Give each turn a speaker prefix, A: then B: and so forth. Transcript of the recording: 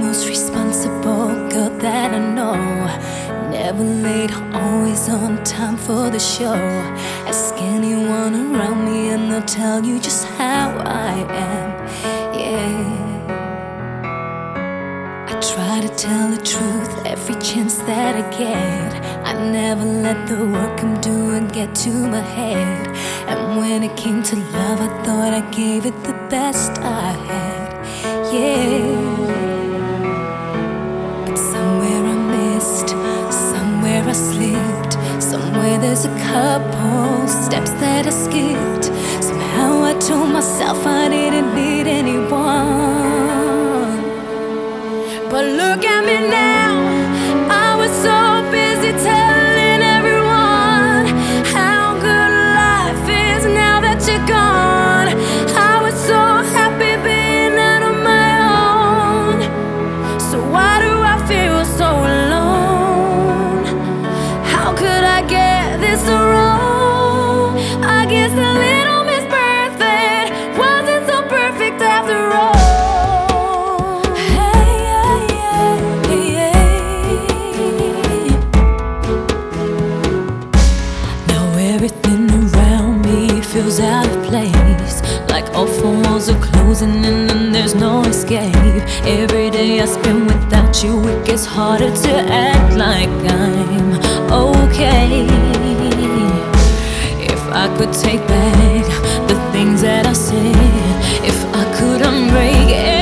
A: most responsible girl that I know. Never late, always on time for the show. Ask anyone around me and they'll tell you just how I am. Yeah, I try to tell the truth every chance that I get. I never let the work I'm doing get to my head. And when it came to love, I thought I gave it the best I had. Yeah, but somewhere I missed, somewhere I slipped, somewhere there's a couple steps that I skipped. Somehow I told myself I didn't need anyone. But look at me now, I was so busy telling everyone how good life is now that you're gone. I was so happy being out on my own. So why do I feel so alone? How could I get this wrong? I guess a little Miss Perfect wasn't so perfect after all. Everything around me feels out of place, like all four walls are closing in and there's no escape. Every day I spend without you, it gets harder to act like I'm okay. If I could take back the things that I said, if I could unbreak